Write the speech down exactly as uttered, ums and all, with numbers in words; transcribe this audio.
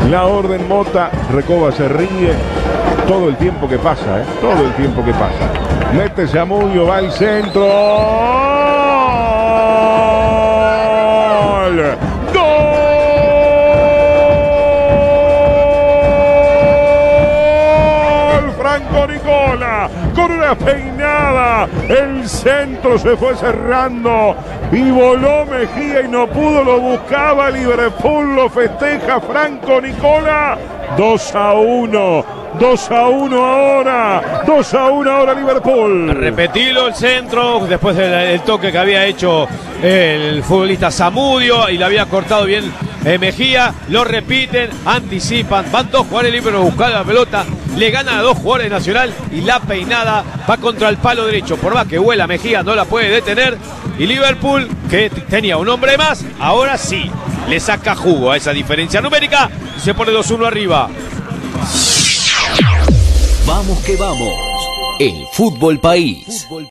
la orden Mota. Recoba se ríe todo el tiempo que pasa, ¿eh? Todo el tiempo que pasa. Mete Zamudio, va al centro. ¡Gol! ¡Gol! Franco Nicola con una peinada. El centro se fue cerrando y voló Mejía y no pudo, lo buscaba Liverpool, lo festeja Franco Nicola. dos a uno. dos a uno ahora, dos a uno ahora Liverpool. Repetilo el centro, después del, del toque que había hecho el futbolista Zamudio y le había cortado bien eh, Mejía, lo repiten, anticipan, van dos jugadores libres a buscar la pelota, le ganan a dos jugadores de Nacional y la peinada va contra el palo derecho, por más que vuela Mejía no la puede detener y Liverpool, que tenía un hombre más, ahora sí, le saca jugo a esa diferencia numérica y se pone dos uno arriba. Vamos que vamos, el Fútbol País.